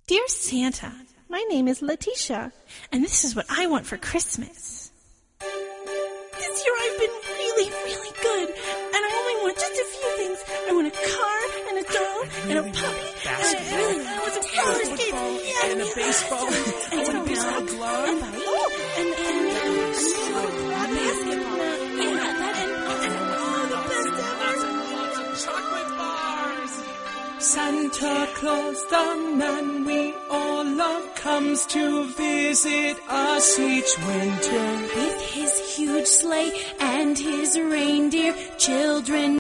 Dear Santa, my name is Letitia, and this is what I want for Christmas. This year I've been really, really good, and I only want just a few things. I want a car, and a doll, and a puppy, and I want some roller skates, and a baseball, and a baseball glove, and basketball, and all the best ever. Chocolate bars. Santa Claus, the man we all love, comes to visit us each winter. With his huge sleigh and his reindeer, children